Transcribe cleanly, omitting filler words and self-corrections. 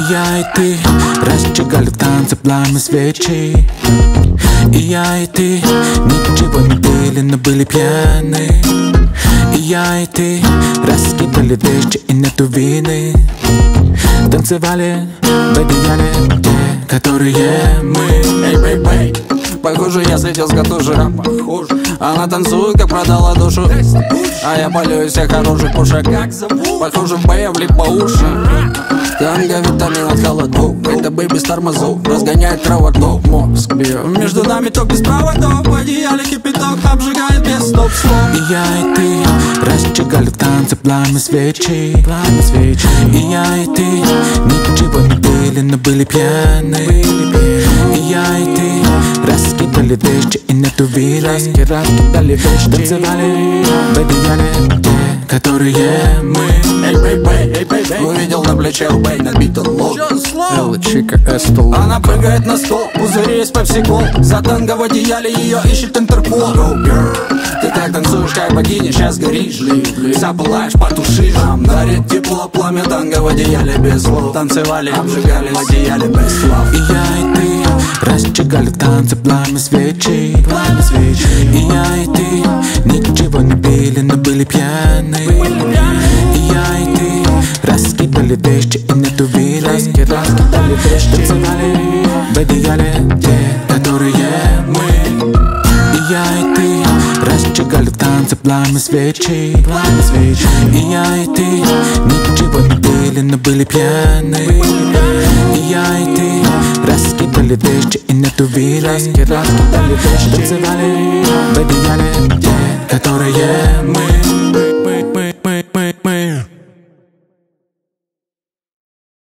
Я и ты разжигали в танце пламя свечи. И я и ты ничего не пили, но были пьяны. И я и ты раскидали вещи и нету вины. Танцевали в одеяле те, которые мы. Эй, бэй, бэй. Похоже, я слетел с катушек. Она танцует, как продала душу, а я полю из всех хороших пушек. Похоже, в бою влип по уши. Танго, витамин от холодов. Это бэйби с тормозов разгоняет проводов. Мозг бьет. Между нами ток без проводов. В одеяле кипяток обжигает без стоп-слов. И я и ты разжигали в танце пламя свечи. И я и ты ничего не пили, но были пьяны. И я и ты раскидали вещи и нету вины. Танцевали в одеяле те, которые мы. Эй, бэй, бэй, эй, бэй, бэй. Увидел на плече у Бэй набитый лог. Элла Чика Эстел. Она прыгает на стол, пузыри из пепси-кол. За танго в одеяле ее ищет Интерпол. Go, girl. Ты так танцуешь, как богиня, сейчас горишь. Запылаешь, потушишь. Нам дарит тепло, пламя танго в одеяле без слов. Танцевали, обжигали в одеяле без слов. И я и ты разжигали в танце пламя свечи. И я и ты ничего не пили, но были пьяны. И я и ты раскидали вещи и нету вины. Танцевали в одеяле те, которые мы. И я и ты разжигали в танце пламя свечи. И я и ты ничего не пили, но были пьяны. И я и ты раскидали вещи и нету вины. Танцевали в одеяле те, которые мы.